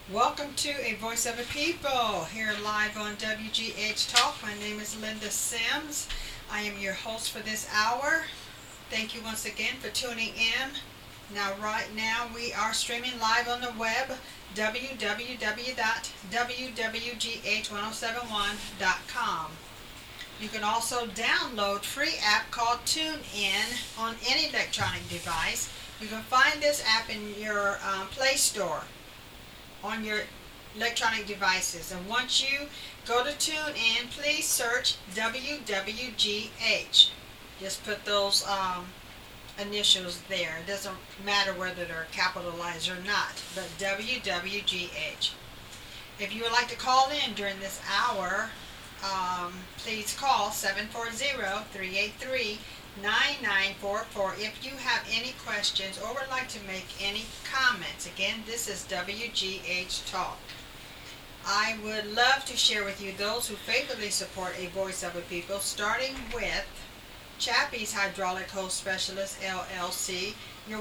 Welcome to A Voice of a People, here live on WGH Talk. My name is Linda Sims. I am your host for this hour. Thank you once again for tuning in. Now, right now, we are streaming live on the web, www.wwgh1071.com. You can also download free app called TuneIn on any electronic device. You can find this app in your Play Store on your electronic devices. And once you go to TuneIn, please search WWGH. Just put those initials there. It doesn't matter whether they're capitalized or not, but WWGH. If you would like to call in during this hour, please call 740-383-9944 if you have any questions or would like to make any comments. Again, this is WGH Talk. I would love to share with you those who faithfully support A Voice of a People, starting with Chappie's Hydraulic Hose Specialist, LLC, your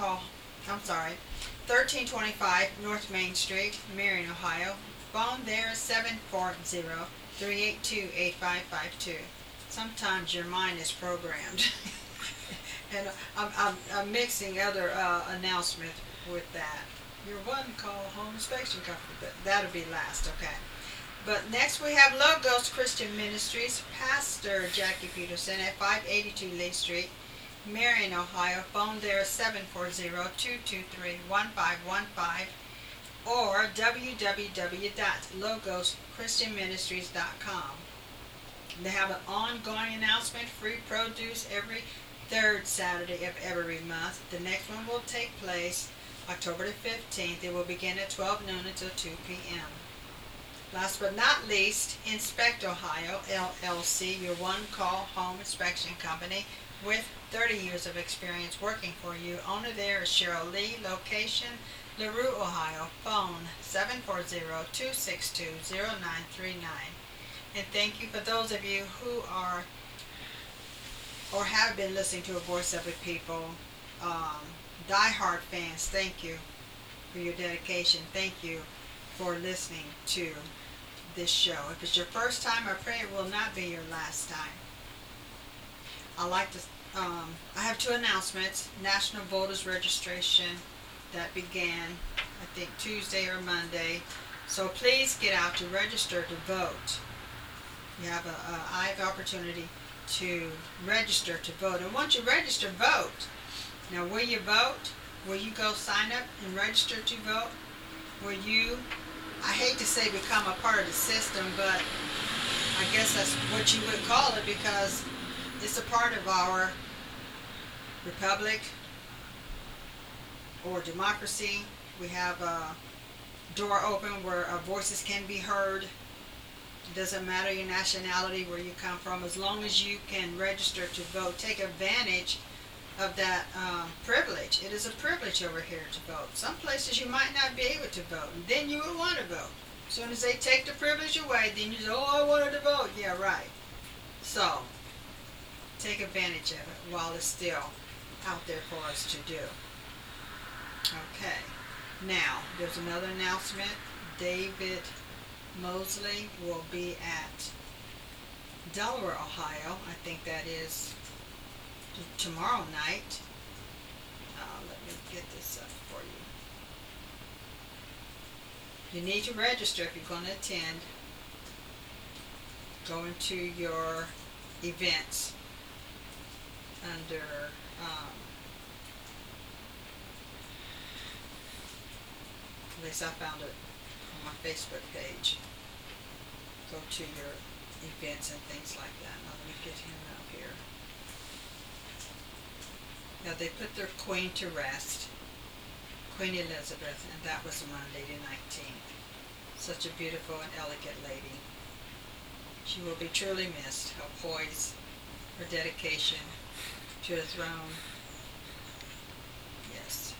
1325 North Main Street, Marion, Ohio. Phone there is 740-382-8552. Sometimes your mind is programmed. And I'm mixing other announcements with that. Your one call home inspection company, but that'll be last, okay. But next we have Logos Christian Ministries, Pastor Jackie Peterson at 582 Lee Street, Marion, Ohio. Phone there is 740-223-1515 or www.logoschristianministries.com. They have an ongoing announcement, free produce every third Saturday of every month. The next one will take place October the 15th. It will begin at 12 noon until 2 p.m. Last but not least, Inspect Ohio, LLC, your one-call home inspection company with 30 years of experience working for you. Owner there is Cheryl Lee, location LaRue, Ohio. Phone 740-262-0939. And thank you for those of you who are or have been listening to A Voice of a People. Die-hard fans, thank you for your dedication. Thank you for listening to this show. If it's your first time, I pray it will not be your last time. I have two announcements. National Voters Registration that began, I think, Tuesday or Monday. So please get out to register to vote. You have I have opportunity to register to vote. And once you register, vote. Now, will you vote? Will you go sign up and register to vote? Will you, I hate to say become a part of the system, but I guess that's what you would call it because it's a part of our republic or democracy. We have a door open where our voices can be heard. It doesn't matter your nationality, where you come from, as long as you can register to vote. Take advantage of that privilege. It is a privilege over here to vote. Some places you might not be able to vote, and then you would want to vote. As soon as they take the privilege away, then you say, oh, I wanted to vote. Yeah, right. So, take advantage of it while it's still out there for us to do. Okay. Now, there's another announcement. David Mosley will be at Delaware, Ohio. I think that is tomorrow night. Let me get this up for you. You need to register if you're going to attend. Go into your events under at least I found it on my Facebook page. Go to your events and things like that. Now let me get him up here. Now they put their queen to rest, Queen Elizabeth, and that was Monday the 19th. Such a beautiful and elegant lady. She will be truly missed. Her poise, her dedication to the throne. Yes.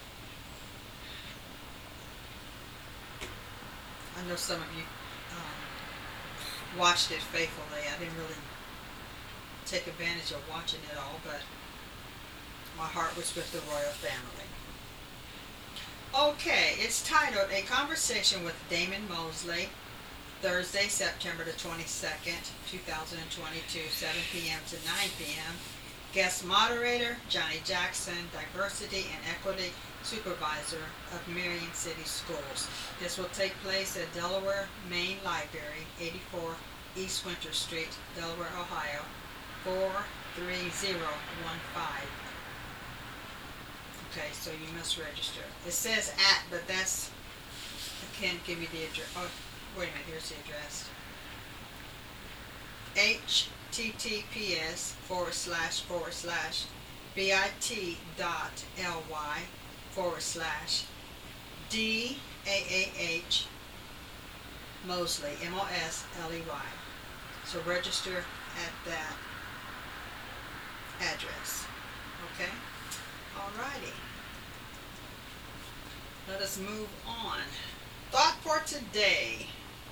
I know some of you watched it faithfully. I didn't really take advantage of watching it all, but my heart was with the royal family. Okay, it's titled A Conversation with Damon Mosley, Thursday, September the 22nd, 2022, 7 p.m. to 9 p.m. Guest moderator, Johnny Jackson, Diversity and Equity Supervisor of Marion City Schools. This will take place at Delaware Main Library, 84 East Winter Street, Delaware, Ohio, 43015. Okay, so you must register. It says at, but that's, I can't give you the address. Oh, wait a minute, here's the address. https://bit.ly/DAAH Mosley, Mosley. So register at that address. Okay? Alrighty. Let us move on. Thought for today.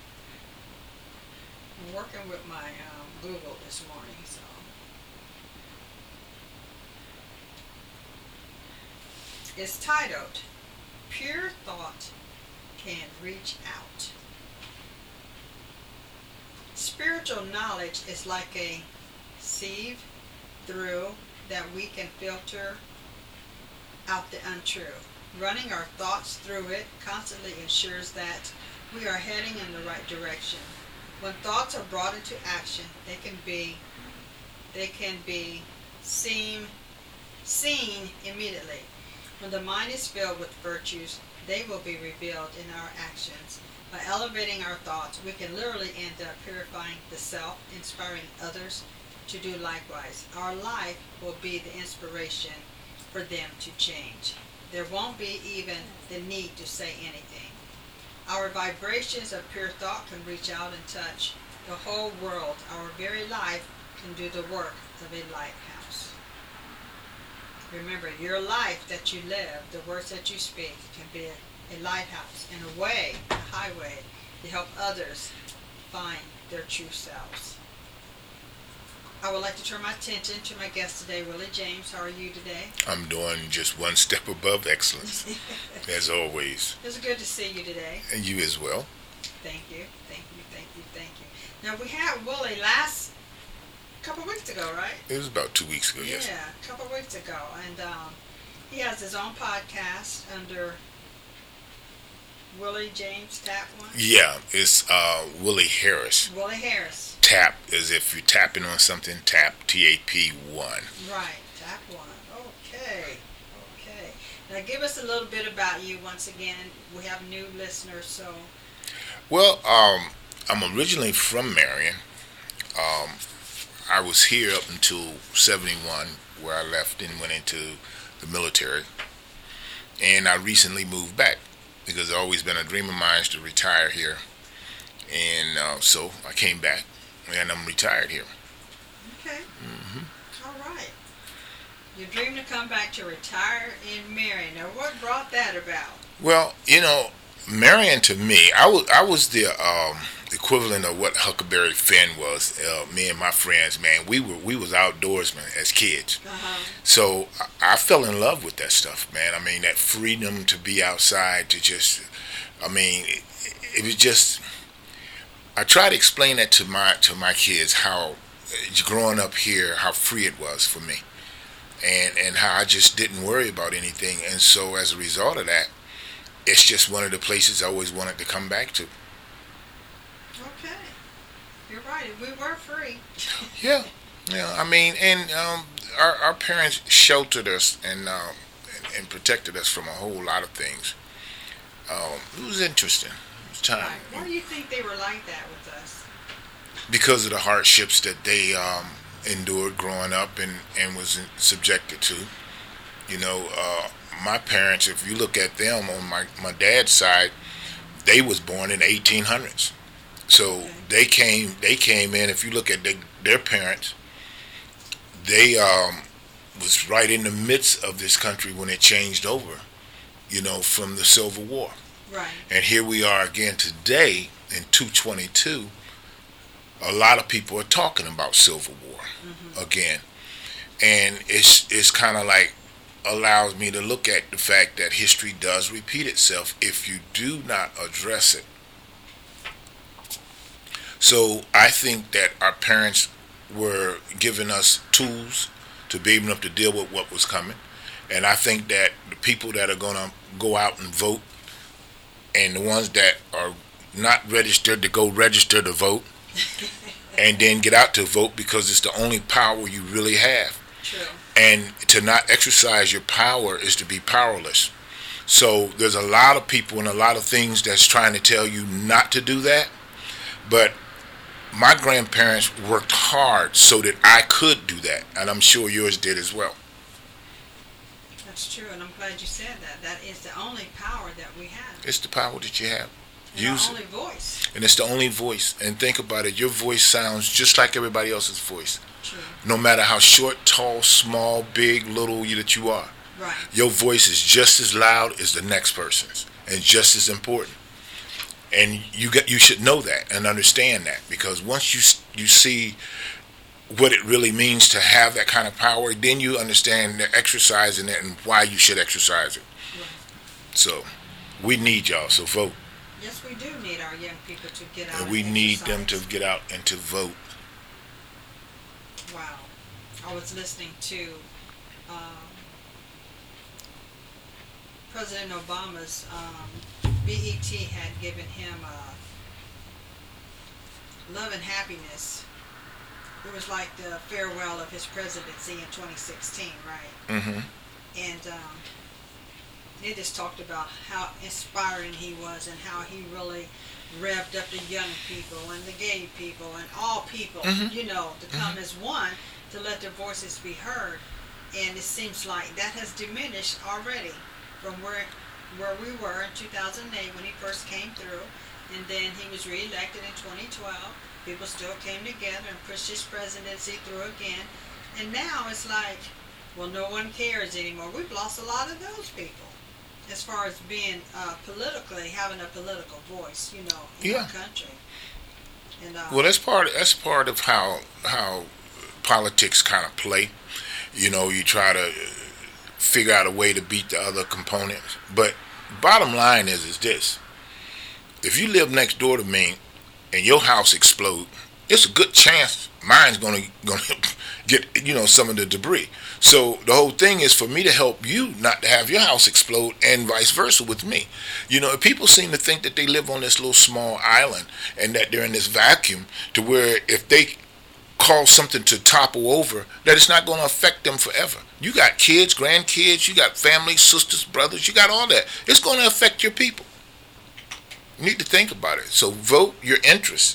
I'm working with my Google this morning, so. It's titled, Pure Thought Can Reach Out. Spiritual knowledge is like a sieve through that we can filter out the untrue. Running our thoughts through it constantly ensures that we are heading in the right direction. When thoughts are brought into action, they can be seen immediately. When the mind is filled with virtues, they will be revealed in our actions. By elevating our thoughts, we can literally end up purifying the self, inspiring others to do likewise. Our life will be the inspiration for them to change. There won't be even the need to say anything. Our vibrations of pure thought can reach out and touch the whole world. Our very life can do the work of a lighthouse. Remember, your life that you live, the words that you speak, can be a lighthouse and a way, a highway, to help others find their true selves. I would like to turn my attention to my guest today, Willie James. How are you today? I'm doing just one step above excellence, as always. It's good to see you today. And you as well. Thank you. Now, we had Willie last couple of weeks ago, right? It was about 2 weeks ago, yes. Yeah, a couple of weeks ago. And he has his own podcast under Willie James Tap One? Yeah, it's Willie Harris. Willie Harris. Tap is if you're tapping on something, tap, TAP1. Right, Tap One. Okay. Now give us a little bit about you once again. We have new listeners, so. Well, I'm originally from Marion. I was here up until 71, where I left and went into the military. And I recently moved back because it's always been a dream of mine to retire here. And so I came back, and I'm retired here. Okay. All right. You dream to come back to retire in Marion. Now, what brought that about? Well, Marion to me, I was the equivalent of what Huckleberry Finn was. Me and my friends, man, we was outdoorsmen as kids. So I fell in love with that stuff, man. I mean, that freedom to be outside, to just, it was just. I try to explain that to my kids, how growing up here, how free it was for me, and how I just didn't worry about anything. And so as a result of that, it's just one of the places I always wanted to come back to. Okay, you're right. We were free. Yeah. And our parents sheltered us and protected us from a whole lot of things. It was interesting. Time. Right. Why do you think they were like that with us? Because of the hardships that they endured growing up and was subjected to. My parents, if you look at them on my dad's side, they was born in the 1800s. So they came in. If you look at their parents, they was right in the midst of this country when it changed over, from the Civil War. Right. And here we are again today in 2022. A lot of people are talking about Civil War again, and it's kind of like allows me to look at the fact that history does repeat itself if you do not address it. So I think that our parents were giving us tools to be able to deal with what was coming. And I think that the people that are going to go out and vote, and the ones that are not registered to go register to vote, and then get out to vote because it's the only power you really have. True. And to not exercise your power is to be powerless. So there's a lot of people and a lot of things that's trying to tell you not to do that. But my grandparents worked hard so that I could do that. And I'm sure yours did as well. That's true, and I'm glad you said that. That is the only power that we have. It's the power that you have. And Use our only voice. And it's the only voice. And think about it. Your voice sounds just like everybody else's voice. True. No matter how short, tall, small, big, little that you are. Right. Your voice is just as loud as the next person's and just as important. And you should know that and understand that, because once you see what it really means to have that kind of power, then you understand the exercising it and why you should exercise it. Right. So we need y'all, so vote. Yes, we do need our young people to get out And we and need exercise. them to get out and to vote. Wow. I was listening to President Obama's BET had given him Love and Happiness. It was like the farewell of his presidency in 2016, right? Mm-hmm. And they just talked about how inspiring he was and how he really revved up the young people and the gay people and all people, Mm-hmm. to come as one, to let their voices be heard. And it seems like that has diminished already from where we were in 2008 when he first came through, and then he was reelected in 2012. People still came together and pushed his presidency through again. And now it's like, well, no one cares anymore. We've lost a lot of those people as far as being politically, having a political voice, in Yeah. our country. And Well, that's part of how politics kind of play. You try to figure out a way to beat the other components. But bottom line is this: if you live next door to me and your house explode, it's a good chance mine's gonna get some of the debris. So the whole thing is for me to help you not to have your house explode, and vice versa with me. People seem to think that they live on this little small island and that they're in this vacuum to where if they cause something to topple over, that it's not going to affect them forever. You got kids, grandkids, you got family, sisters, brothers, you got all that. It's going to affect your people. You need to think about it. So vote your interests.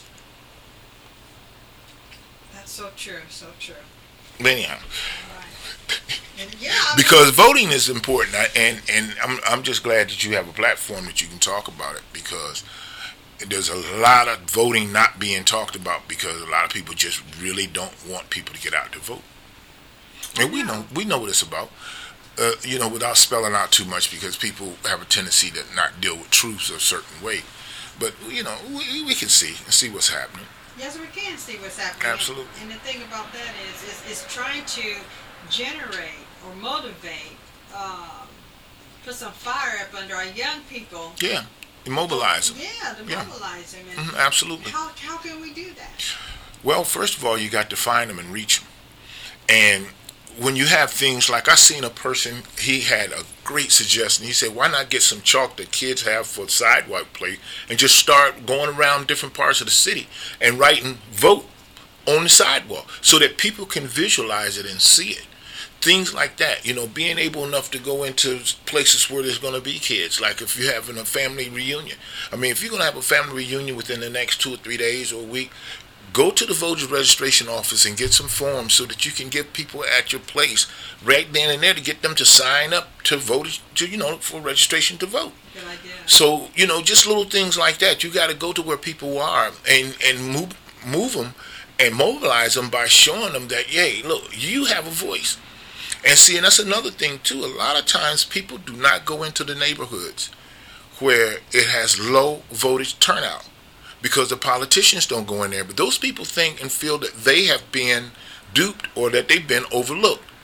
that's so true, so true. Anyhow, Right. And because voting is important, and I'm just glad that you have a platform that you can talk about it, because there's a lot of voting not being talked about because a lot of people just really don't want people to get out to vote. And we know what it's about. Without spelling out too much, because people have a tendency to not deal with truths a certain way. But we can see what's happening. Yes, we can see what's happening. Absolutely. And the thing about that is trying to generate or motivate, put some fire up under our young people. Yeah, immobilize them. Yeah, to mobilize them. And absolutely. How can we do that? Well, first of all, you got to find them and reach them. And when you have things like, I seen a person, he had a great suggestion. He said, why not get some chalk that kids have for sidewalk play and just start going around different parts of the city and writing vote on the sidewalk so that people can visualize it and see it. Things like that, being able enough to go into places where there's going to be kids, like if you're having a family reunion. I mean, if you're going to have a family reunion within the next 2 or 3 days or a week, go to the voter registration office and get some forms so that you can give people at your place right then and there to get them to sign up to vote, for registration to vote. Good idea. So, just little things like that. You got to go to where people are and move them and mobilize them by showing them that, hey, look, you have a voice. And see, and that's another thing too. A lot of times people do not go into the neighborhoods where it has low votage turnout because the politicians don't go in there. But those people think and feel that they have been duped or that they've been overlooked.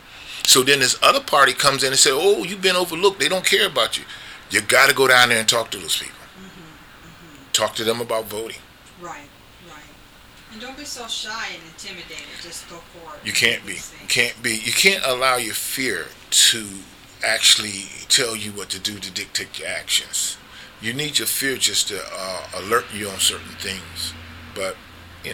So then this other party comes in and say, oh, you've been overlooked. They don't care about you. You got to go down there and talk to those people. Talk to them about voting. Right. And don't be so shy and intimidated. Just go forward. You can't be. You can't allow your fear to actually tell you what to do, to dictate your actions. You need your fear just to alert you on certain things. But, Yeah,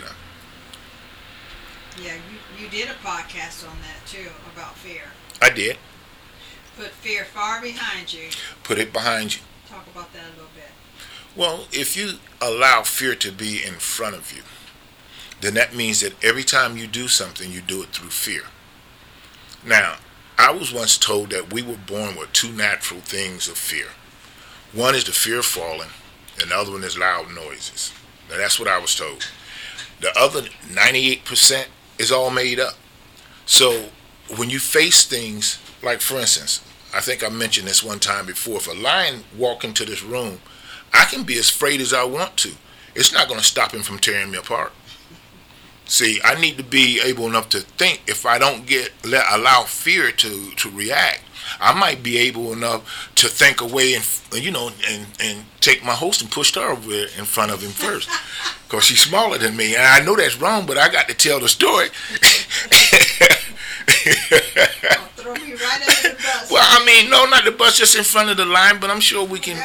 you did a podcast on that too, about fear. I did. Put fear far behind you. Put it behind you. Talk about that a little bit. Well, if you allow fear to be in front of you, then that means that every time you do something, you do it through fear. Now, I was once told that we were born with two natural things of fear. One is the fear of falling, and the other one is loud noises. Now, that's what I was told. The other 98% is all made up. So when you face things, like for instance, I think I mentioned this one time before, if a lion walk into this room, I can be as afraid as I want to. It's not going to stop him from tearing me apart. See, I need to be able enough to think. If I don't allow fear to react, I might be able enough to think away and take my host and push her over in front of him first, because she's smaller than me, and I know that's wrong, but I got to tell the story. Throw me right under the bus. Well, I mean, no, not the bus, just in front of the line, but I'm sure we can.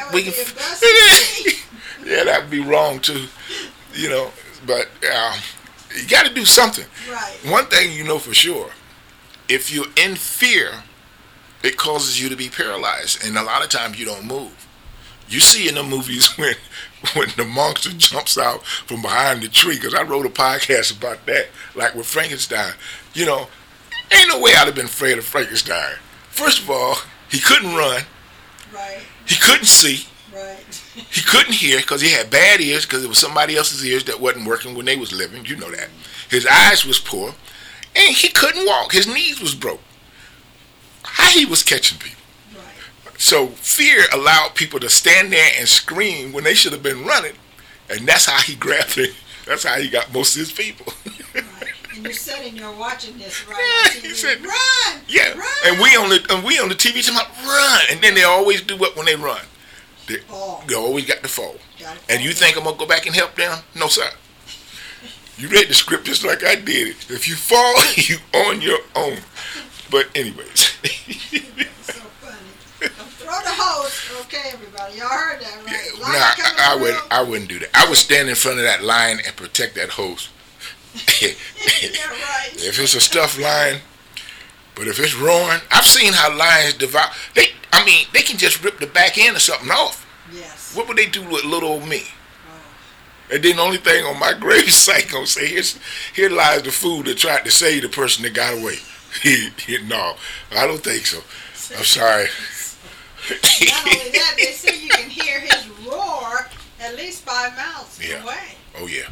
Yeah, that'd be wrong too, But you got to do something. Right. One thing you know for sure, if you're in fear, it causes you to be paralyzed, and a lot of times you don't move. You see in the movies when the monster jumps out from behind the tree, because I wrote a podcast about that, like with Frankenstein. Ain't no way I'd have been afraid of Frankenstein. First of all, he couldn't run. Right. He couldn't see. Right. He couldn't hear because he had bad ears, because it was somebody else's ears that wasn't working when they was living. You know that. His eyes was poor. And he couldn't walk. His knees was broke. How he was catching people. Right. So fear allowed people to stand there and scream when they should have been running. And that's how he grabbed it. That's how he got most of his people. Right. And you're sitting there watching this right on TV. He said, run! Yeah. Run! And we on the TV talking about run. And then they always do what when they run? They always got to fall. And you think I'm going to go back and help them? No, sir. You read the script just like I did it. If you fall, you on your own. But anyways. So funny. Throw the hose. Okay, everybody. Y'all heard that, Yeah, right? I wouldn't do that. I would stand in front of that lion and protect that hose. Yeah, right. If it's a stuffed lion, but if it's roaring, I've seen how lions devour. They can just rip the back end of something off. Yes. What would they do with little old me? Oh. And then the only thing on my gravesite gonna say, here lies the fool that tried to save the person that got away. No, I don't think so. I'm sorry. Not only that, they say you can hear his roar at least 5 miles away. Oh yeah.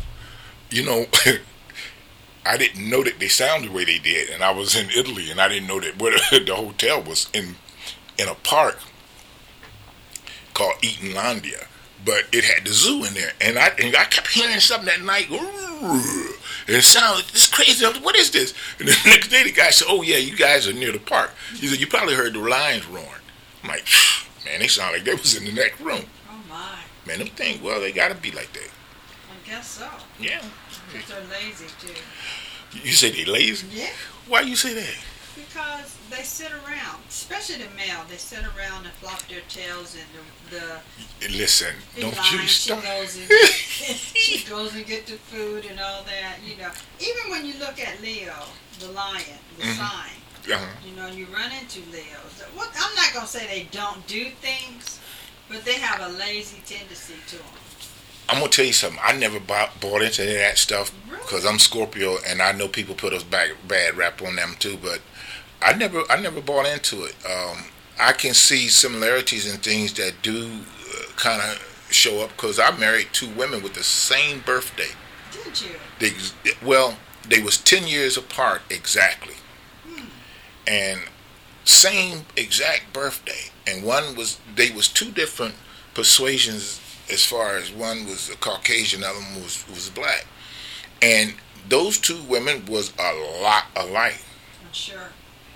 I didn't know that they sounded the way they did, and I was in Italy, and I didn't know that the hotel was in a park called Eatonlandia, but it had the zoo in there, and I kept hearing something that night. And it sounded this crazy. What is this? And the next day, the guy said, "Oh yeah, you guys are near the park." He said, "You probably heard the lions roaring." I'm like, man, they sound like they was in the next room. Oh my. Man, them things, well, they gotta be like that. I guess so. Yeah. Because they're lazy too. You say they lazy? Yeah. Why you say that? Because they sit around, especially the male. They sit around and flop their tails, and Listen, don't you stop. She goes and get the food and all that. Even when you look at Leo, the lion, the sign. Uh-huh. You run into Leos. I'm not gonna say they don't do things, but they have a lazy tendency to them. I'm gonna tell you something. I never bought into any of that stuff because I'm Scorpio, and I know people put a bad rap on them too. But I never bought into it. I can see similarities in things that do kind of show up, because I married 2 women with the same birthday. Did you? They was 10 years apart exactly, and same exact birthday. And they was 2 different persuasions. As far as one was a Caucasian, the other one was black. And those 2 women was a lot alike. I'm sure.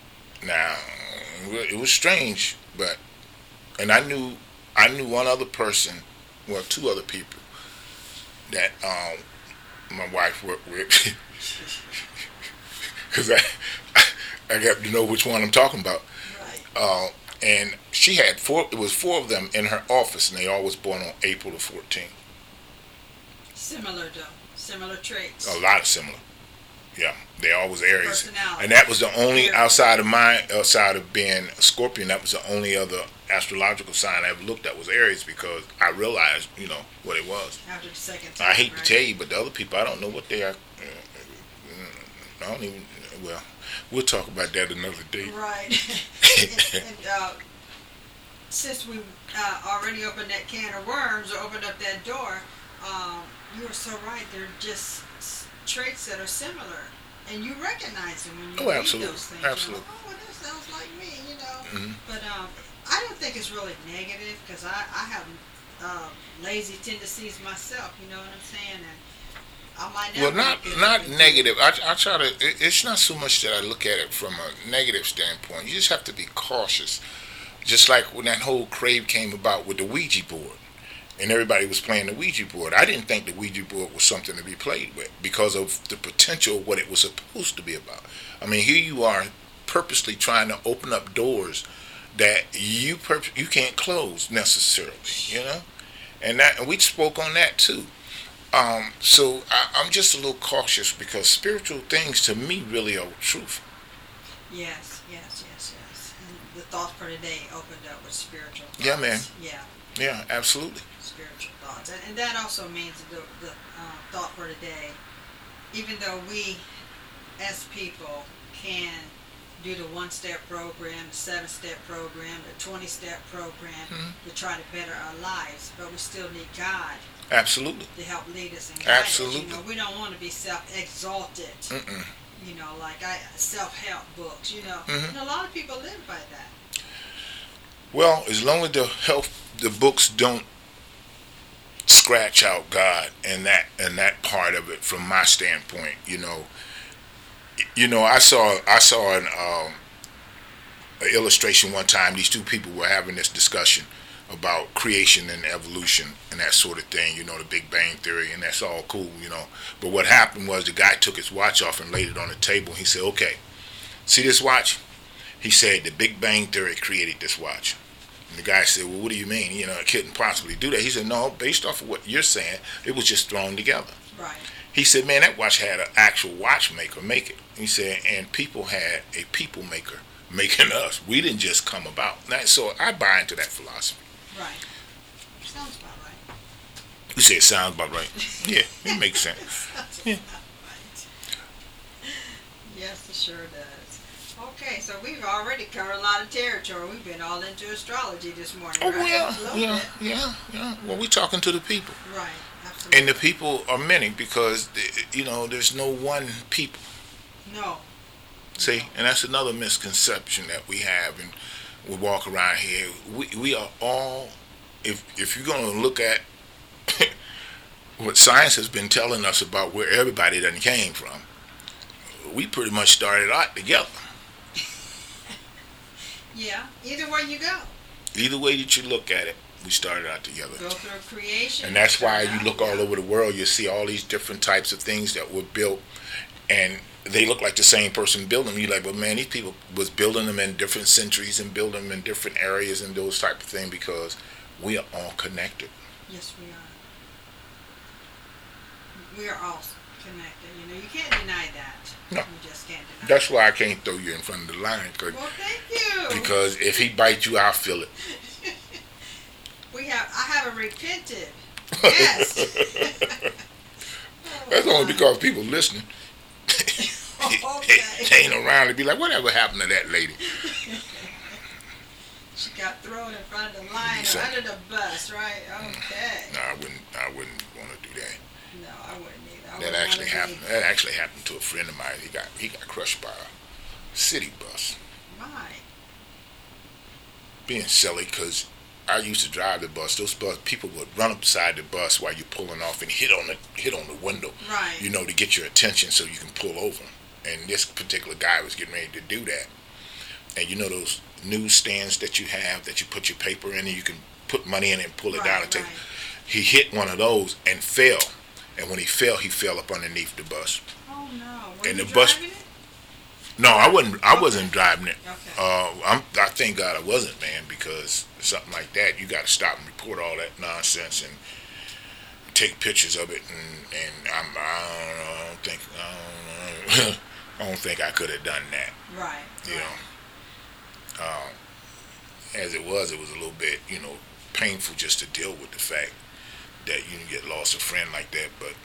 Now, it was strange, but and I knew one other person, well, two other people that my wife worked with, because I got to know which one I'm talking about. Right. And she had four. It was four of them in her office, and they all was born on April the 14th. Similar though, similar traits. A lot of similar. Yeah, they all was Aries, Personality. and that was the only outside of being a Scorpion. That was the only other astrological sign I ever looked at was Aries, because I realized, what it was. After the second time, I hate right? to tell you, but the other people, I don't know what they are. I don't even. Well, we'll talk about that another day. Right. and since we already opened that can of worms or opened up that door, you were so right. They're just traits that are similar, and you recognize them when you read those things. Absolutely. You're like, oh, well, that sounds like me, Mm-hmm. But I don't think it's really negative, because I have lazy tendencies myself. You know what I'm saying? And I might never. Well, not negative. I try to. It's not so much that I look at it from a negative standpoint. You just have to be cautious. Just like when that whole crave came about with the Ouija board, and everybody was playing the Ouija board. I didn't think the Ouija board was something to be played with because of the potential of what it was supposed to be about. I mean, here you are purposely trying to open up doors that you can't close necessarily, and we spoke on that too. So I'm just a little cautious, because spiritual things to me really are truth. Yes. And the thought for today opened up with spiritual thoughts. Yeah, man. Yeah, Absolutely. spiritual thoughts. And that also means the thought for today, even though we as people can do the one-step program, the 7-step program, the 20-step program to try to better our lives, but we still need God Absolutely. to help lead us and guide Absolutely. us. We don't want to be self-exalted. Mm-mm. Like self-help books. Mm-hmm. And a lot of people live by that. Well, as long as the books don't scratch out God and that part of it, from my standpoint, I saw an illustration one time. These two people were having this discussion about creation and evolution and that sort of thing, the Big Bang Theory, and that's all cool, But what happened was the guy took his watch off and laid it on the table. He said, okay, see this watch? He said, the Big Bang Theory created this watch. And the guy said, well, what do you mean? It couldn't possibly do that. He said, no, based off of what you're saying, it was just thrown together. Right. He said, man, that watch had an actual watchmaker make it. He said, and people had a people maker making us. We didn't just come about. So I buy into that philosophy. Right. Sounds about right. You say it sounds about right. Yeah, it makes sense. Yeah. Right. Yes, it sure does. Okay, so we've already covered a lot of territory. We've been all into astrology this morning. Oh, right? yeah. Well, we're talking to the people. Right, absolutely. And the people are many, because, there's no one people. No. See, and that's another misconception that we have, and we walk around here. We are all, if you're going to look at what science has been telling us about where everybody done came from, we pretty much started out together. Yeah, either way you go. Either way that you look at it, we started out together. Go through creation. And that's why you look all over the world, you see all these different types of things that were built, and they look like the same person building them. You're like, well, man, these people was building them in different centuries and building them in different areas and those type of things, because we are all connected. Yes, we are. We are all connected. You can't deny that. No. You just can't deny That's why I can't throw you in front of the line. Well, thank you. Because if he bites you, I'll feel it. I haven't repented. Yes. That's only because people listening. Okay. They ain't around to be like, whatever happened to that lady? She got thrown in front of the line or under the bus, right? Okay. No, I wouldn't want to do that. No, I wouldn't either. That actually happened. That actually happened to a friend of mine. He got crushed by a city bus. My. Being silly, because I used to drive the bus. Those people would run up beside the bus while you're pulling off and hit on the window. Right. To get your attention so you can pull over. And this particular guy was getting ready to do that. and you know those newsstands that you have that you put your paper in and you can put money in it and pull it down and take. He hit one of those and fell, and when he fell up underneath the bus. Oh no! Were and you the bus. driving it? No, I wasn't. I wasn't driving it. Okay. I thank God I wasn't, man, because something like that, you got to stop and report all that nonsense and take pictures of it. And I don't think I don't think I could have done that. Right. You know. As it was a little bit, painful just to deal with the fact that you get lost a friend like that. But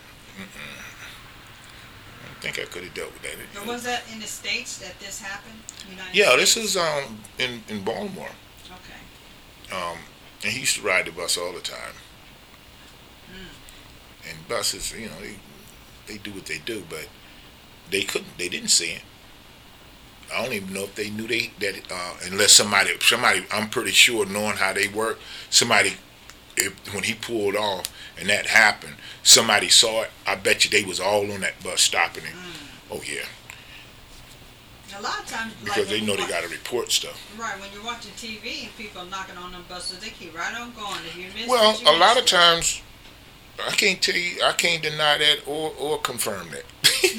I don't think I could have dealt with that. And was that in the States that this happened? Yeah, States? this is in Baltimore. Okay. And he used to ride the bus all the time. Mm. And buses, they do what they do, but they didn't see it. I don't even know if they knew unless somebody, I'm pretty sure, knowing how they work, when he pulled off and that happened, somebody saw it. I bet you they was all on that bus stopping him. Oh yeah. A lot of times, because they know they got to report stuff. Right, when you're watching TV and people knocking on them buses, they keep right on going. If you miss well, it, a lot of times, I can't tell you, I can't deny that or confirm that.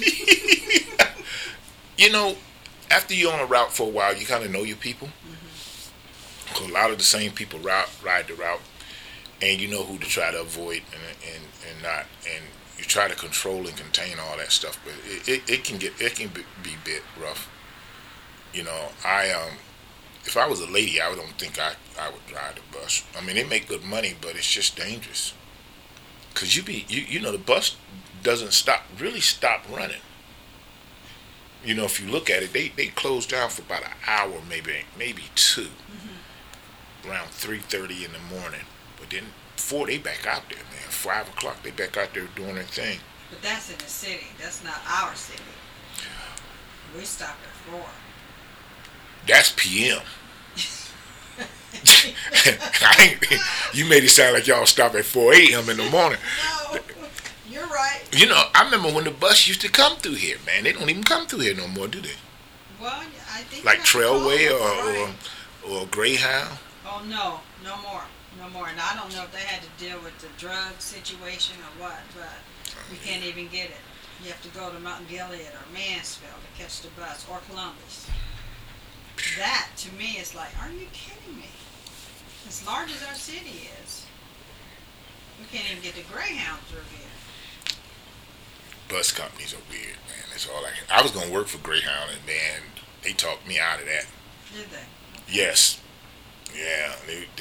After you're on a route for a while, you kind of know your people. Mm-hmm. A lot of the same people ride the route, and you know who to try to avoid and not, and you try to control and contain all that stuff. But it can be a bit rough. If I was a lady, I don't think I would drive the bus. I mean, they make good money, but it's just dangerous. Cause the bus doesn't really stop running. If you look at it, they close down for about an hour, maybe two, around 3:30 in the morning. But then 4 they back out there, man. 5 o'clock they back out there doing their thing. But that's in the city. That's not our city. We stop at 4. That's PM. You made it sound like y'all stop at 4 a.m. in the morning. No, you're right. I remember when the bus used to come through here, man. They don't even come through here no more, do they? Well, I think like Trailway right. or Greyhound. Oh no more. And I don't know if they had to deal with the drug situation or what, but we can't even get it. You have to go to Mountain Gilead or Mansfield to catch the bus, or Columbus. That, to me, is like, are you kidding me? As large as our city is, we can't even get the Greyhound through here. Bus companies are weird, man. That's all I was going to work for Greyhound, and man, they talked me out of that. Did they? Yes. Yeah,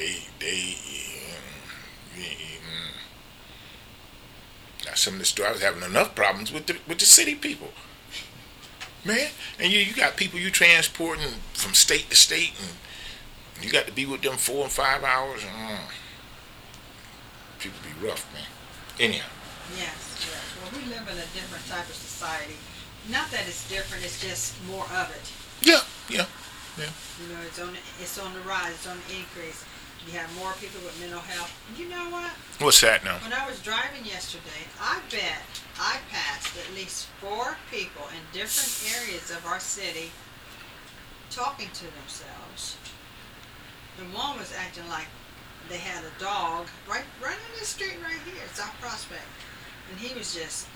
now some of the stores, I was having enough problems with the city people, man. And you got people you transporting from state to state, and you got to be with them 4 and 5 hours. People be rough, man. Anyhow. Yes. Well, we live in a different type of society. Not that it's different; it's just more of it. Yeah. It's on the rise. It's on the increase. You have more people with mental health. You know what? What's that now? When I was driving yesterday, I bet I passed at least 4 people in different areas of our city talking to themselves. And one was acting like they had a dog right on the street right here, South Prospect. And he was just,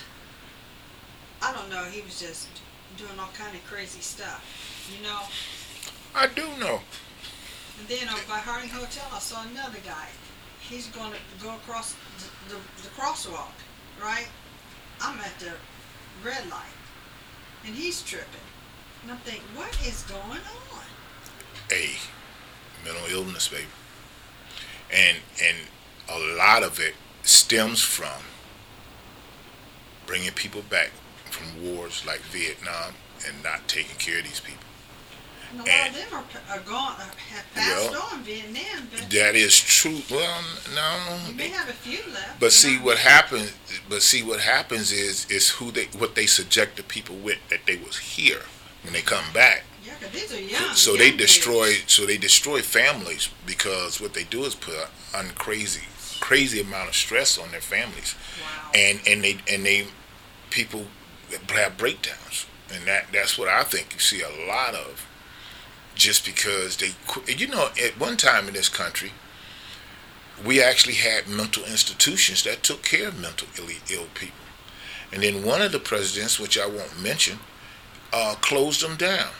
I don't know, he was just doing all kind of crazy stuff. I do know. And then over by Harding Hotel, I saw another guy. He's going to go across the crosswalk, right? I'm at the red light, and he's tripping. And I'm thinking, what is going on? Hey, mental illness, baby. And a lot of it stems from bringing people back from wars like Vietnam and not taking care of these people. And a lot of them are gone, have passed on Vietnam. That is true. Well, no. You may have a few left. But see what happens. Is what they subject the people with that they was here when they come back. Yeah, because these are young. So young they destroy families, because what they do is put a crazy amount of stress on their families. Wow. And they people have breakdowns, and that's what I think you see a lot of. just because they, at one time in this country, we actually had mental institutions that took care of mentally ill people. And then one of the presidents, which I won't mention, closed them down.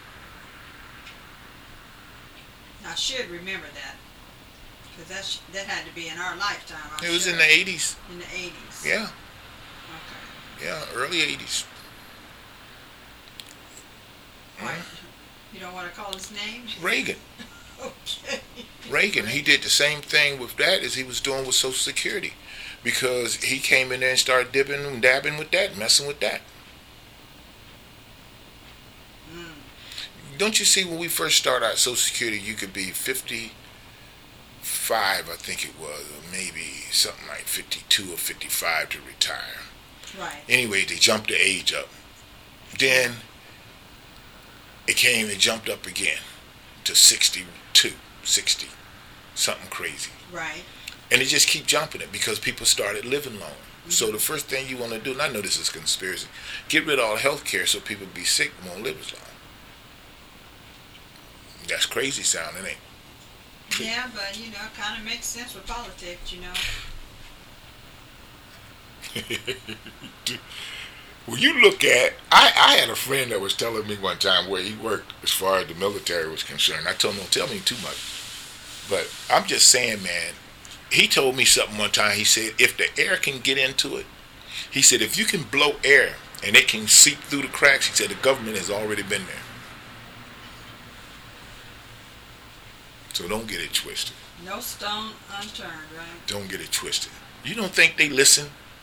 I should remember that. Because that had to be in our lifetime. It was in the 80s. In the 80s. Yeah. Okay. Yeah, early 80s. Right. You don't want to call his name? Reagan. Okay. Reagan, he did the same thing with that as he was doing with Social Security. Because he came in there and started dipping and dabbing with that, messing with that. Don't you see, when we first started out Social Security, you could be 55, I think it was, or maybe something like 52 or 55 to retire. Right. Anyway, they jumped the age up. Then it jumped up again to 62, 60, something crazy. Right. And it just keep jumping it because people started living longer. Mm-hmm. So the first thing you want to do, and I know this is a conspiracy, get rid of all health care so people be sick and won't live as long. That's crazy sounding, ain't it? Yeah, but, it kind of makes sense with politics, Well, you look at, I had a friend that was telling me one time where he worked as far as the military was concerned. I told him, don't tell me too much. But I'm just saying, man, he told me something one time. He said, if the air can get into it, he said, if you can blow air and it can seep through the cracks, he said, the government has already been there. So don't get it twisted. No stone unturned, right? Don't get it twisted. You don't think they listen?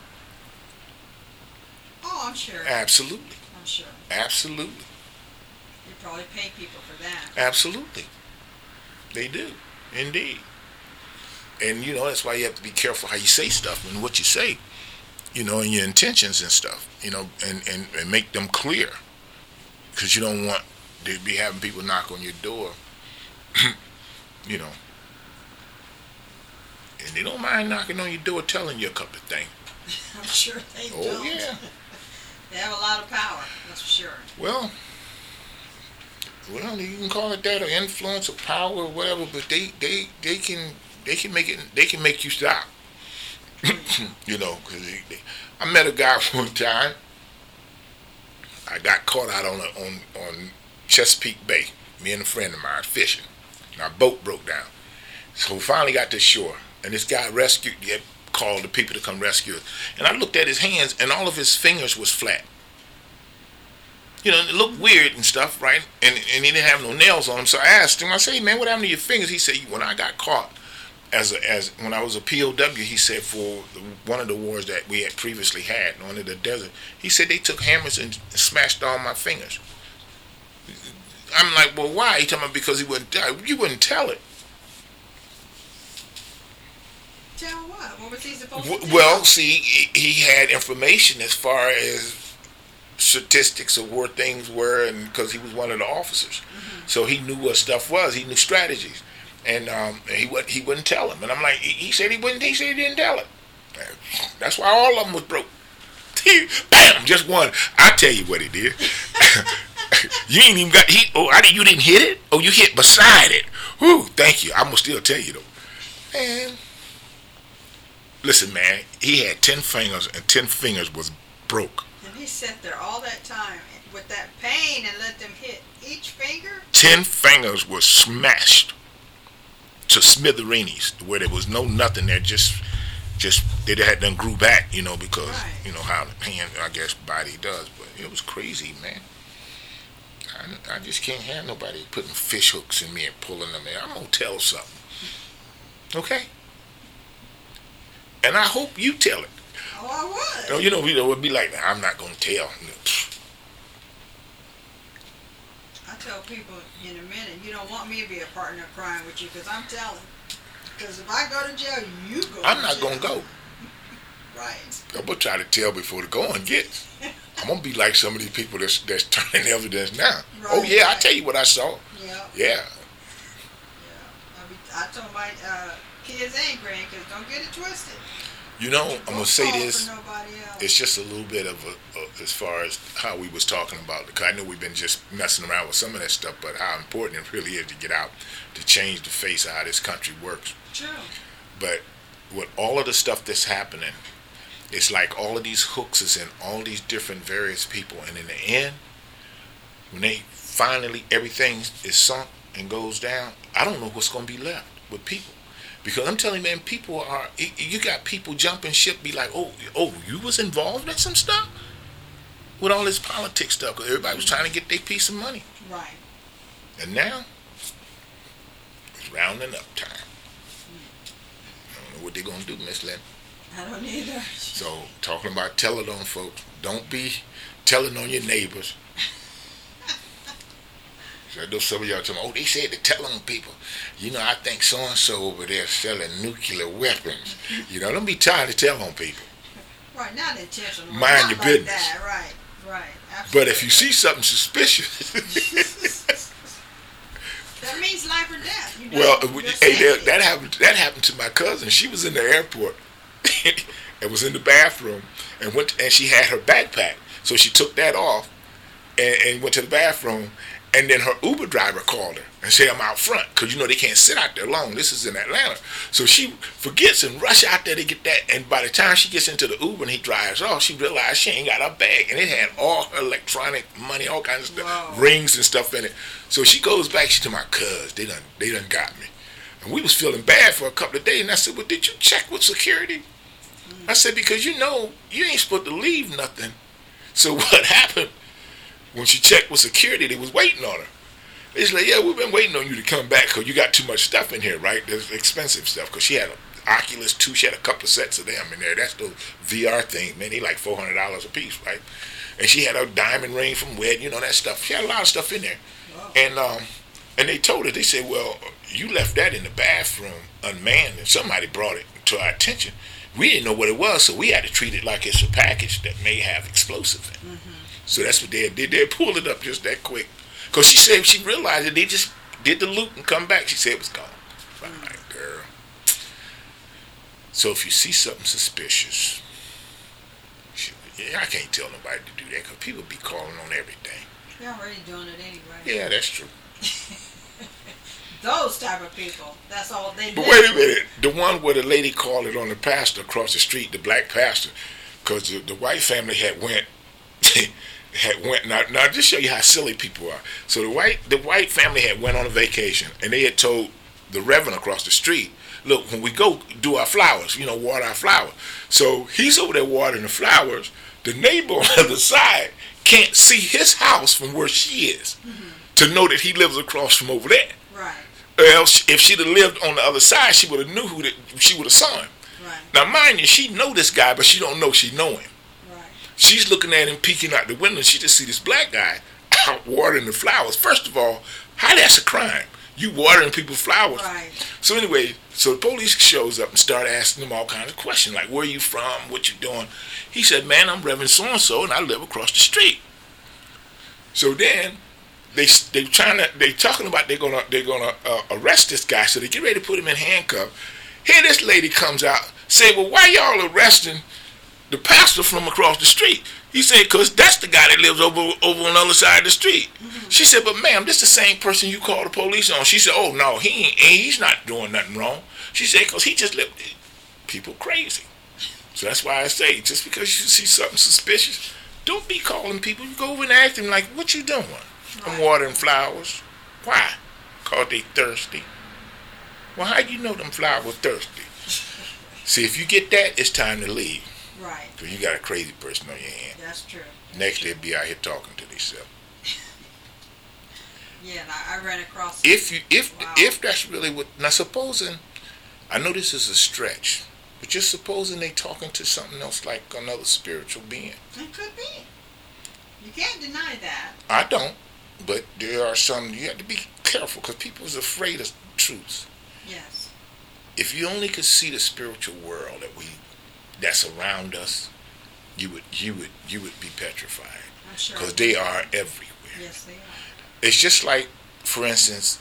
Oh, I'm sure. Absolutely. I'm sure. Absolutely. You probably pay people for that. Absolutely. They do. Indeed. And, that's why you have to be careful how you say stuff and what you say, and your intentions and stuff, and make them clear. Because you don't want to be having people knock on your door, and they don't mind knocking on your door telling you a couple of things. I'm sure they don't. Oh, yeah. They have a lot of power, that's for sure. Well, you can call it that, or influence, or power, or whatever, but they can make you stop. Because I met a guy one time. I got caught out on Chesapeake Bay. Me and a friend of mine fishing. And our boat broke down. So we finally got to shore, and this guy called the people to come rescue us. And I looked at his hands, and all of his fingers was flat. It looked weird and stuff, right? And he didn't have no nails on him. So I asked him, I said, hey, man, what happened to your fingers? He said, when I got caught, as when I was a POW, he said, for one of the wars that we had previously had on the desert, he said they took hammers and smashed all my fingers. I'm like, well, why? He told me because you wouldn't tell it. Tell what? What was he supposed to tell? Well, see, he had information as far as statistics of where things were, and because he was one of the officers, so he knew what stuff was. He knew strategies, and he wouldn't tell him. And I'm like, he said he wouldn't. He said he didn't tell it. That's why all of them was broke. Bam, just one. I tell you what he did. You ain't even got heat. Oh, you didn't hit it. Oh, you hit beside it. Whew, thank you. I'm gonna still tell you though, man. Listen, man. He had 10 fingers, and 10 fingers was broke. And he sat there all that time with that pain and let them hit each finger. 10 fingers was smashed to smithereens, where there was nothing there. Just they had done grew back, because right. How the hand, I guess, body does. But it was crazy, man. I just can't have nobody putting fish hooks in me and pulling them in. I'm gonna tell something, okay? And I hope you tell it. Oh, I would. It would be like, I'm not gonna tell. I tell people in a minute, you don't want me to be a partner of crime with you, because I'm telling. Because if I go to jail, you go. I'm not gonna go. Right. I'm gonna try to tell before the going gets. I'm gonna be like some of these people that's turning evidence now. Right, oh yeah, right. I tell you what I saw. Yeah. I told my kids and grandkids, don't get it twisted. I'm gonna say this. For nobody else. It's just a little bit of as far as how we was talking about, because I know we've been just messing around with some of that stuff, but how important it really is to get out to change the face of how this country works. True. But with all of the stuff that's happening, it's like all of these hooks is in all these different various people, and in the end, when they finally everything is sunk and goes down, I don't know what's going to be left with people. Because I'm telling you, man, people are, you got people jumping ship, be like, oh, you was involved in some stuff? With all this politics stuff, because everybody was trying to get their piece of money. Right. And now, it's rounding up time. I don't know what they're going to do, Miss Lynn. I don't either. So, talking about telling on folks, don't be telling on your neighbors. So I know some of y'all talking, oh, they said to tell on people. You know, I think so-and-so over there selling nuclear weapons. You know, don't be trying to tell on people. Right, not intentional. Mind your business. That. Right, absolutely. But if you see something suspicious... that means life or death. You know, well, hey, that happened to my cousin. She was in the airport and was in the bathroom and she had her backpack. So she took that off and went to the bathroom. And then her Uber driver called her and said, I'm out front. Because, you know, they can't sit out there long. This is in Atlanta. So she forgets and rushes out there to get that. And by the time she gets into the Uber and he drives off, she realized she ain't got her bag. And it had all her electronic money, all kinds of stuff, rings and stuff in it. So she goes back. She to my cuz, they done got me. And we was feeling bad for a couple of days. And I said, well, did you check with security? I said, because you know, you ain't supposed to leave nothing. So what happened? When she checked with security, they was waiting on her. They like, yeah, we've been waiting on you to come back because you got too much stuff in here, right? There's expensive stuff because she had an Oculus 2. She had a couple of sets of them in there. That's those VR things, man. They like $400 a piece, right? And she had a diamond ring from Wed, you know, that stuff. She had a lot of stuff in there. Wow. And they told her, they said, well, you left that in the bathroom unmanned and somebody brought it to our attention. We didn't know what it was, so we had to treat it like it's a package that may have explosives in it. Mm-hmm. So that's what they did. They pulled it up just that quick. Because she said she realized it. They just did the loop and come back. She said it was gone. Fine, girl. So if you see something suspicious, I can't tell nobody to do that because people be calling on everything. They're already doing it anyway. Yeah, that's true. Those type of people. That's all they do. But wait a minute. The one where the lady called it on the pastor across the street, the black pastor, because the white family had went now just show you how silly people are. So the white family had went on a vacation and they had told the reverend across the street, look, when we go do our flowers, you know, water our flowers. So he's over there watering the flowers. The neighbor on the other side can't see his house from where she is to know that he lives across from over there. Right. Or else if she'd have lived on the other side, she would have knew she would have saw him. Right. Now mind you, she know this guy, but she don't know she know him. She's looking at him peeking out the window. She just see this black guy out watering the flowers. First of all, how that's a crime? You watering people's flowers. Right. So anyway, so the police shows up and start asking him all kinds of questions, like where you from, what you doing. He said, man, I'm Reverend so-and-so and I live across the street. So then they talking about they're gonna arrest this guy. So they get ready to put him in handcuffs. Here this lady comes out, say, well, why y'all arresting the pastor from across the street? He said, because that's the guy that lives over on the other side of the street. Mm-hmm. She said, but ma'am, this is the same person you called the police on. She said, oh, no, he's not doing nothing wrong. She said, because he just lived people crazy. So that's why I say, just because you see something suspicious, don't be calling people. You go over and ask them, like, what you doing? Right. I'm watering flowers. Why? Because they thirsty. Well, how you know them flowers thirsty? See, if you get that, it's time to leave. Right. Because you got a crazy person on your hand. That's true. Next, they'll be out here talking to themselves. Yeah, and I ran across. If that's really what, now supposing, I know this is a stretch, but just supposing they talking to something else like another spiritual being. It could be. You can't deny that. I don't, but there are some you have to be careful because people is afraid of truths. Yes. If you only could see the spiritual world that's around us, you would be petrified. I'm sure. Because they are everywhere. Yes, they are. It's just like, for instance,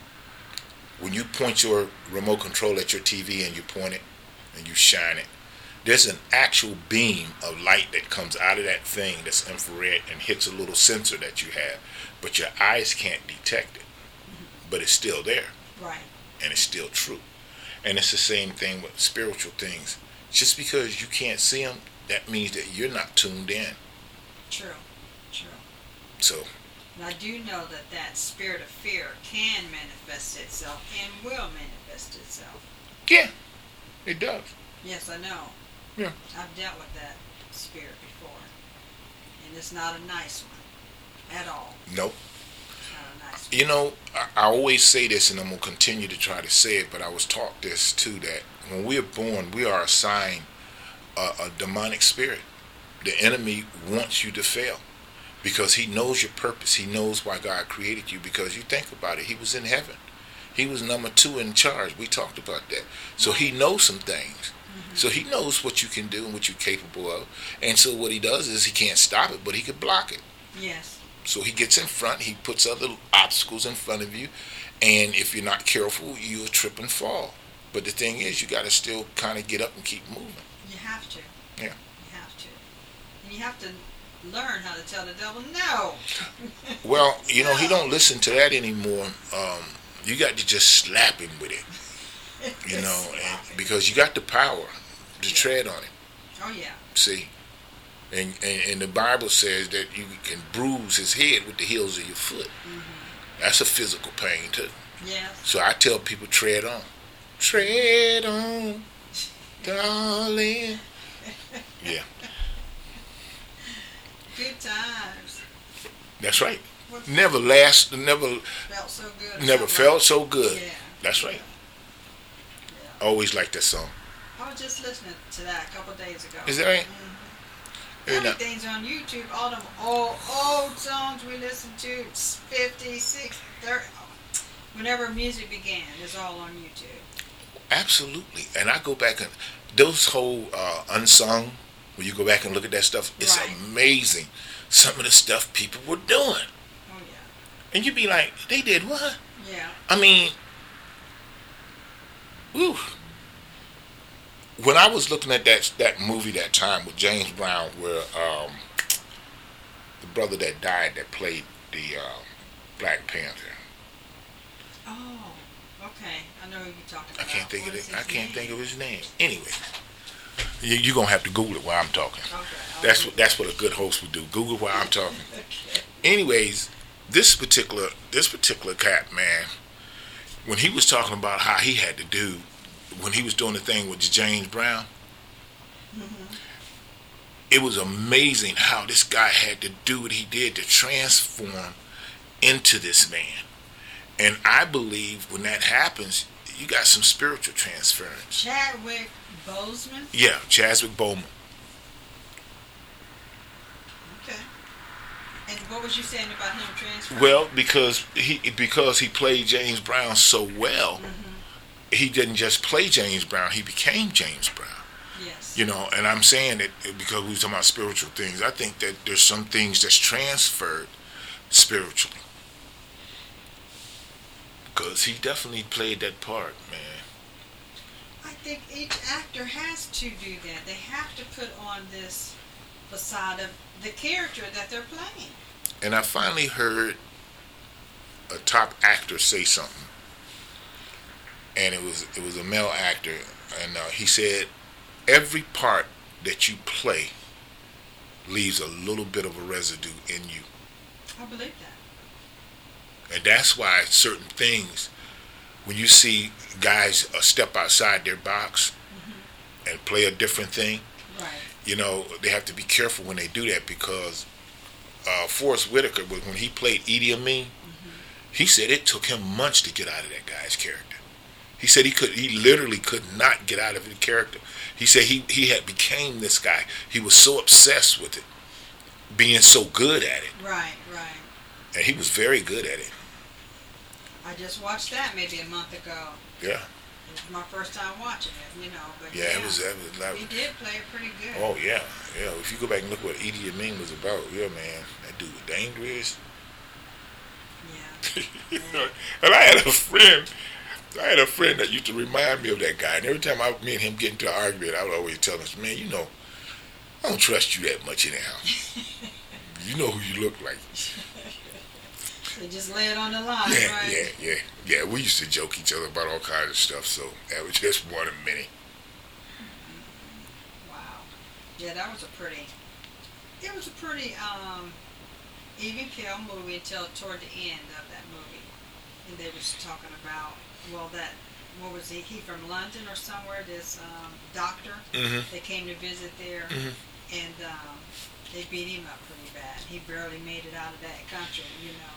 when you point your remote control at your TV and you point it and you shine it, There's an actual beam of light that comes out of that thing that's infrared and hits a little sensor that you have, but your eyes can't detect it. But it's still there. Right. And it's still true. And it's the same thing with spiritual things. Just because you can't see them, that means that you're not tuned in. True. True. So. And I do know that that spirit of fear can manifest itself and will manifest itself. Yeah, it does. Yes, I know. Yeah. I've dealt with that spirit before. And it's not a nice one at all. Nope. It's not a nice one. You know, I always say this, and I'm going to continue to try to say it, but I was taught this too, that when we are born, we are assigned a demonic spirit. The enemy wants you to fail because he knows your purpose. He knows why God created you, because you think about it, he was in heaven. He was number 2 in charge. We talked about that. So he knows some things. Mm-hmm. So he knows what you can do and what you're capable of. And so what he does is he can't stop it, but he can block it. Yes. So he gets in front. He puts other obstacles in front of you. And if you're not careful, you'll trip and fall. But the thing is, you got to still kind of get up and keep moving. You have to. Yeah. You have to. And you have to learn how to tell the devil no. Well, you know, he don't listen to that anymore. You got to just slap him with it, you know, and because you got the power to tread on it. Oh yeah. See, and the Bible says that you can bruise his head with the heels of your foot. Mm-hmm. That's a physical pain too. Yes. So I tell people, tread on, darling. Yeah. Good times. That's right. What's never felt so good. Never felt so good. Yeah. That's right. Yeah. Always like that song. I was just listening to that a couple of days ago. Is that right? Mm-hmm. Everything's on YouTube. All them old songs we listened to, 50, 60, 30. Whenever music began, it's all on YouTube. Absolutely. And I go back and those whole unsung, when you go back and look at that stuff, it's amazing. Some of the stuff people were doing. Oh yeah. And you'd be like, they did what? Yeah. I mean, whew. When I was looking at that movie that time with James Brown, where the brother that died that played the Black Panther. Oh, okay. I know who you're talking about. I can't think of his name. Anyway, you're gonna have to Google it while I'm talking. Okay. That's what a good host would do. Google while I'm talking. Okay. Anyways, this particular cat, man, when he was talking about how he had to do when he was doing the thing with James Brown, mm-hmm. It was amazing how this guy had to do what he did to transform into this man. And I believe when that happens, you got some spiritual transference. Chadwick Boseman? Yeah, Chadwick Boseman. Okay. And what was you saying about him transferring? Well, because he played James Brown so well, mm-hmm. He didn't just play James Brown, he became James Brown. Yes. You know, and I'm saying that because we were talking about spiritual things. I think that there's some things that's transferred spiritually. Because he definitely played that part, man. I think each actor has to do that. They have to put on this facade of the character that they're playing. And I finally heard a top actor say something. And it was a male actor. And he said, every part that you play leaves a little bit of a residue in you. I believe that. And that's why certain things, when you see guys step outside their box mm-hmm. and play a different thing, right. You know, they have to be careful when they do that because Forrest Whitaker, when he played Idi Amin, mm-hmm. he said it took him months to get out of that guy's character. He said he literally could not get out of the character. He said he had became this guy. He was so obsessed with it, being so good at it. Right. And he was very good at it. I just watched that maybe a month ago. Yeah. It was my first time watching it, you know. But yeah, it was he did play it pretty good. Oh, yeah. Yeah, if you go back and look what Idi Amin was about, yeah, man, that dude was dangerous. Yeah. And I had a friend I had a friend that used to remind me of that guy, and every time me and him get into an argument, I would always tell him, man, you know, I don't trust you that much anyhow. You know who you look like. They just lay it on the line, yeah, right? Yeah. We used to joke each other about all kinds of stuff, so that was just one of many. Wow. Yeah, that was a pretty even keel movie until toward the end of that movie. And they was talking about, what was he from London or somewhere, this doctor that came to visit there, and they beat him up pretty bad. He barely made it out of that country, you know.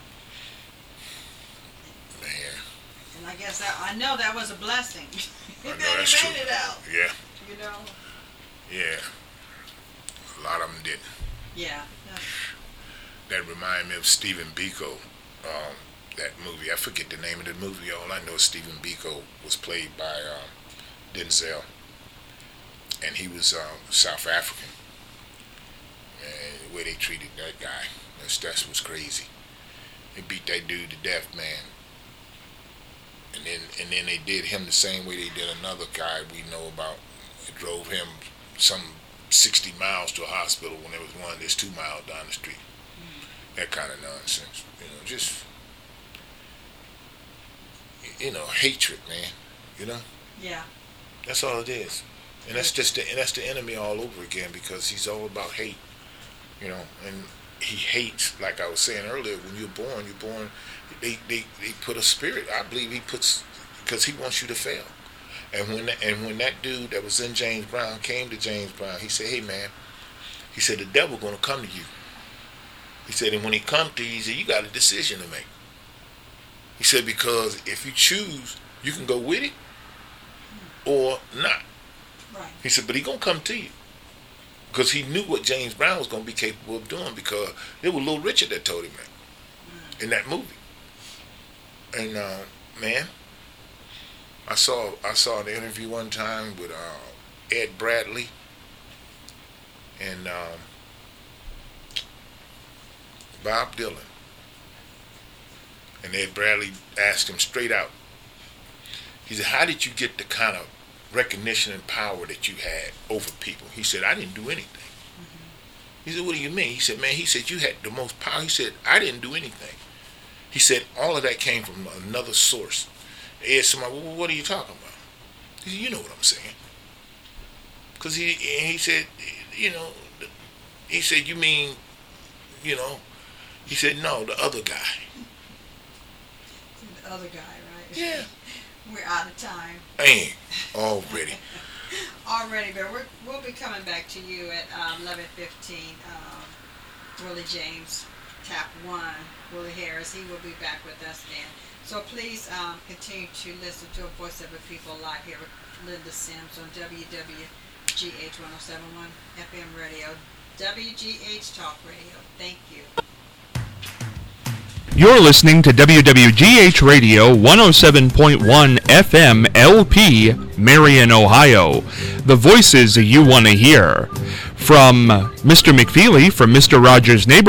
Man. And I guess I know that was a blessing. That he made it out. Yeah. You know? Yeah. A lot of them didn't. Yeah. That reminded me of Stephen Biko. That movie, I forget the name of the movie. All I know is Stephen Biko was played by Denzel, and he was South African. And the way they treated that guy, that was crazy. They beat that dude to death, man. And then they did him the same way they did another guy we know about. They drove him some 60 miles to a hospital when there was one that's 2 miles down the street. That kind of nonsense, you know, just, you know, hatred, man, you know. Yeah. That's all it is, and that's the enemy all over again, because he's all about hate, you know, and he hates, like I was saying earlier, when you're born. They put a spirit. I believe he puts, because he wants you to fail. And when that dude that was in James Brown came to James Brown, he said, "Hey man," he said, "the devil gonna come to you." He said, "and when he comes to you, he said, you got a decision to make." He said, "because if you choose, you can go with it or not." Right. He said, "but he gonna come to you." Because he knew what James Brown was gonna be capable of doing, because it was Little Richard that told him that in that movie. And man, I saw an interview one time with Ed Bradley and Bob Dylan. And Ed Bradley asked him straight out. He said, "how did you get the kind of recognition and power that you had over people?" He said, "I didn't do anything." He said, "what do you mean?" He said, "man," he said, "you had the most power." He said, "I didn't do anything." He said, "all of that came from another source." They asked somebody, "well, what are you talking about?" He said, "you know what I'm saying." Because he said, you know, he said, "you mean, you know," he said, "no, the other guy." The other guy, right? Yeah. We're out of time. Man, already. But we'll be coming back to you at 11:15. Willie James, Tap 1, Willie Harris, he will be back with us then. So please continue to listen to Voice of the People live here with Linda Sims on WWGH 107.1 FM radio, WGH Talk Radio. Thank you. You're listening to WWGH Radio 107.1 FM LP, Marion, Ohio. The voices you want to hear. From Mr. McFeely from Mr. Rogers' Neighborhood.